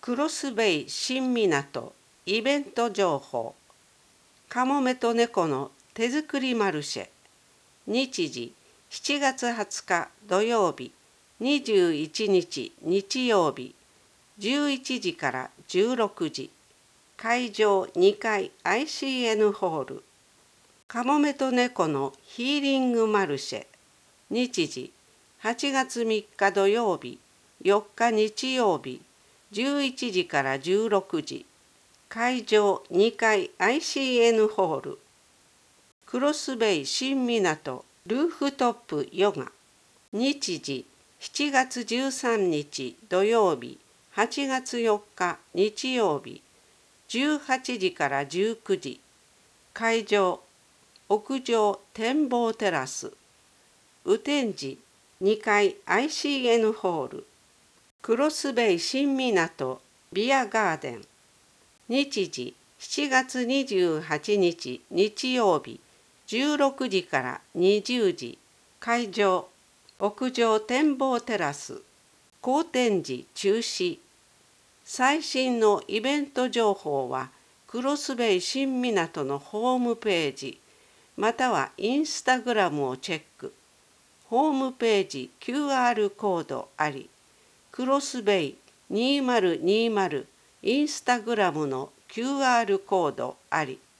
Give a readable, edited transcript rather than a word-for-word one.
クロスベイ新港イベント情報。カモメと猫の手作りマルシェ。日時7月20日土曜日、21日日曜日、11時から16時。会場2階 ICN ホール。カモメと猫のヒーリングマルシェ。日時8月3日土曜日、4日日曜日、11時から16時。会場2階 ICN ホール。クロスベイ新港ルーフトップヨガ。日時7月13日土曜日、8月4日日曜日、18時から19時。会場屋上展望テラス。雨天時2階 ICN ホール。クロスベイ新港ビアガーデン。日時7月28日日曜日、16時から20時。会場屋上展望テラス。後天時中止。最新のイベント情報はクロスベイ新港のホームページまたはインスタグラムをチェック。ホームページ QR コードあり、クロスベイ2020インスタグラムの QR コードあり。